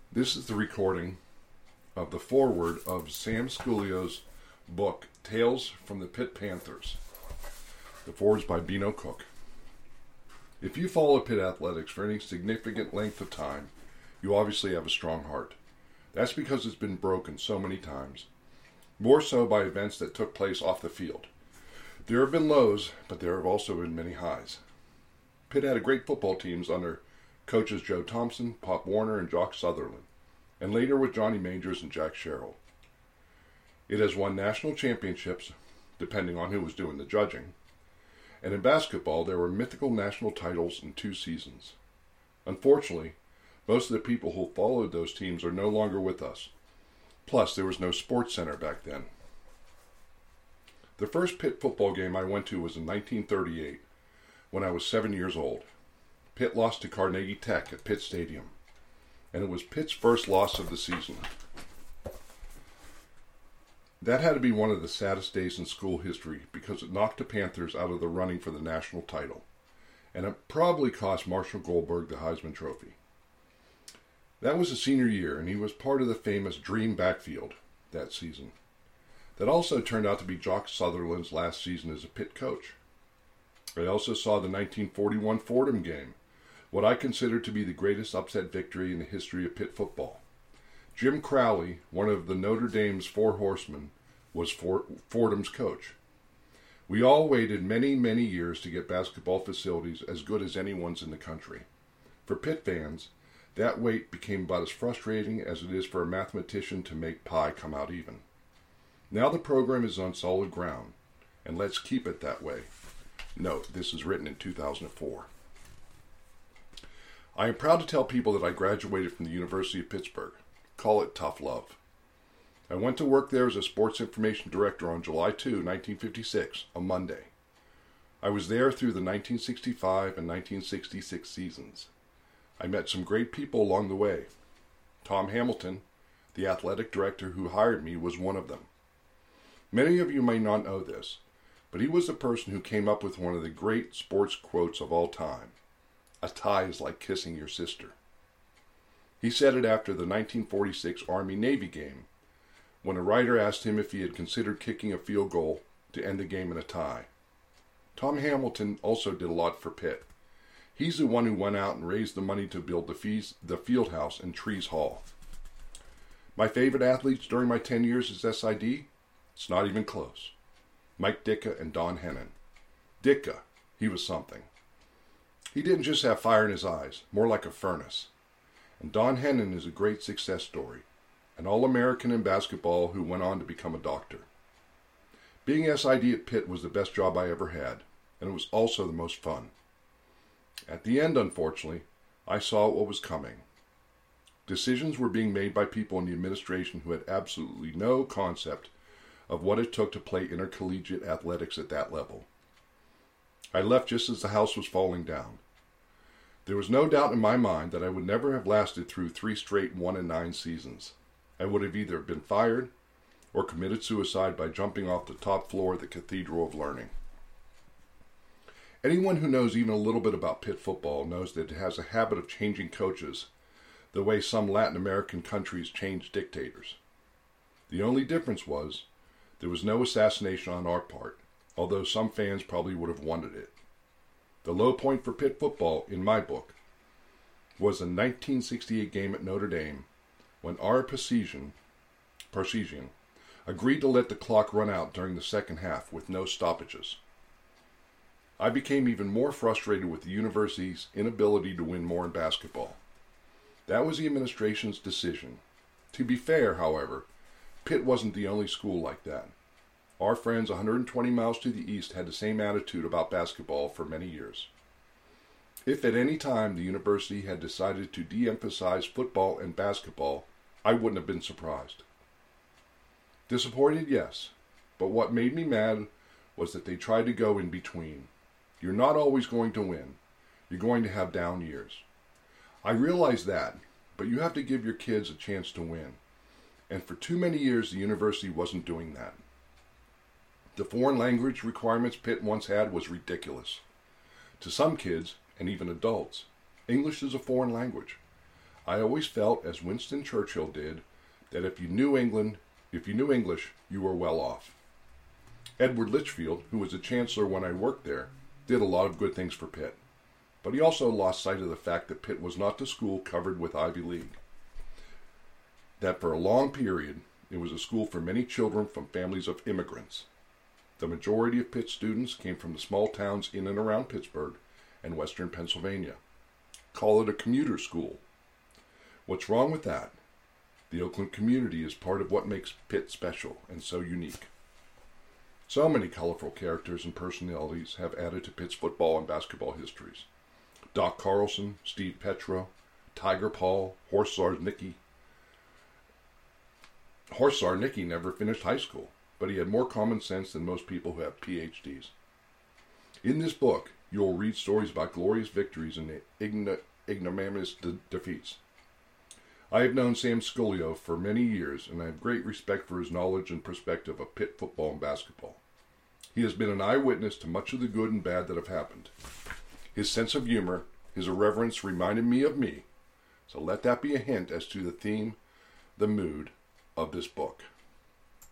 This is the recording of the foreword of Sam Sculio's book, Tales from the Pitt Panthers. The foreword is by Beano Cook. If you follow Pitt athletics for any significant length of time, you obviously have a strong heart. That's because it's been broken so many times, more so by events that took place off the field. There have been lows, but there have also been many highs. Pitt had a great football teams under coaches Joe Thompson, Pop Warner, and Jock Sutherland, and later with Johnny Majors and Jack Sherrill. It has won national championships, depending on who was doing the judging, and in basketball there were mythical national titles in 2 seasons. Unfortunately, most of the people who followed those teams are no longer with us. Plus, there was no sports center back then. The first Pitt football game I went to was in 1938, when I was 7 years old. Pitt lost to Carnegie Tech at Pitt Stadium, and it was Pitt's first loss of the season. That had to be one of the saddest days in school history because it knocked the Panthers out of the running for the national title, and it probably cost Marshall Goldberg the Heisman Trophy. That was his senior year, and he was part of the famous Dream Backfield that season. That also turned out to be Jock Sutherland's last season as a Pitt coach. I also saw the 1941 Fordham game, what I consider to be the greatest upset victory in the history of Pitt football. Jim Crowley, one of the Notre Dame's 4 horsemen, was Fordham's coach. We all waited many, many years to get basketball facilities as good as anyone's in the country. For Pitt fans, that wait became about as frustrating as it is for a mathematician to make pi come out even. Now the program is on solid ground, and let's keep it that way. Note, this is written in 2004. I am proud to tell people that I graduated from the University of Pittsburgh. Call it tough love. I went to work there as a sports information director on July 2, 1956, a Monday. I was there through the 1965 and 1966 seasons. I met some great people along the way. Tom Hamilton, the athletic director who hired me, was one of them. Many of you may not know this, but he was the person who came up with one of the great sports quotes of all time. A tie is like kissing your sister. He said it after the 1946 Army-Navy game, when a writer asked him if he had considered kicking a field goal to end the game in a tie. Tom Hamilton also did a lot for Pitt. He's the one who went out and raised the money to build the field house in Trees Hall. My favorite athletes during my 10 years as SID? It's not even close. Mike Ditka and Don Hennon. Ditka, he was something. He didn't just have fire in his eyes, more like a furnace. And Don Hennon is a great success story, an All-American in basketball who went on to become a doctor. Being SID at Pitt was the best job I ever had, and it was also the most fun. At the end, unfortunately, I saw what was coming. Decisions were being made by people in the administration who had absolutely no concept of what it took to play intercollegiate athletics at that level. I left just as the house was falling down. There was no doubt in my mind that I would never have lasted through 3 straight 1-9 seasons. I would have either been fired or committed suicide by jumping off the top floor of the Cathedral of Learning. Anyone who knows even a little bit about Pitt football knows that it has a habit of changing coaches the way some Latin American countries change dictators. The only difference was there was no assassination on our part, although some fans probably would have wanted it. The low point for Pitt football, in my book, was the 1968 game at Notre Dame when our Parsegian agreed to let the clock run out during the second half with no stoppages. I became even more frustrated with the university's inability to win more in basketball. That was the administration's decision. To be fair, however, Pitt wasn't the only school like that. Our friends 120 miles to the east had the same attitude about basketball for many years. If at any time the university had decided to de-emphasize football and basketball, I wouldn't have been surprised. Disappointed, yes, but what made me mad was that they tried to go in between. You're not always going to win. You're going to have down years. I realize that, but you have to give your kids a chance to win. And for too many years, the university wasn't doing that. The foreign language requirements Pitt once had was ridiculous. To some kids, and even adults, English is a foreign language. I always felt, as Winston Churchill did, that if you knew English, you were well off. Edward Litchfield, who was a chancellor when I worked there, did a lot of good things for Pitt. But he also lost sight of the fact that Pitt was not the school covered with Ivy League. That for a long period, it was a school for many children from families of immigrants. The majority of Pitt students came from the small towns in and around Pittsburgh and western Pennsylvania. Call it a commuter school. What's wrong with that? The Oakland community is part of what makes Pitt special and so unique. So many colorful characters and personalities have added to Pitt's football and basketball histories. Doc Carlson, Steve Petro, Tiger Paul, Horse Czar Nicky. Horse Czar Nicky never finished high school, but he had more common sense than most people who have PhDs. In this book, you will read stories about glorious victories and ignominious defeats. I have known Sam Scolio for many years, and I have great respect for his knowledge and perspective of Pitt football and basketball. He has been an eyewitness to much of the good and bad that have happened. His sense of humor, his irreverence reminded me of me, so let that be a hint as to the theme, the mood of this book.